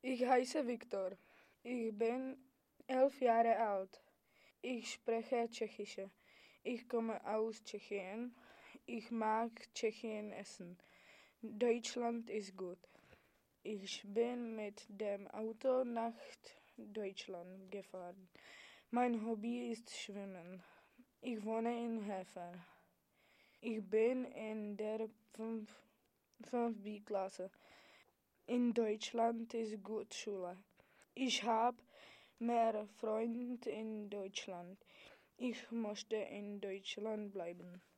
Ich heiße Viktor. Ich bin 11 Jahre alt. Ich spreche Tschechisch. Ich komme aus Tschechien. Ich mag Tschechien essen. Deutschland ist gut. Ich bin mit dem Auto nach Deutschland gefahren. Mein Hobby ist Schwimmen. Ich wohne in Hefer. Ich bin in der 5b-Klasse. In Deutschland ist gut Schule. Ich habe mehr Freunde in Deutschland. Ich möchte in Deutschland bleiben.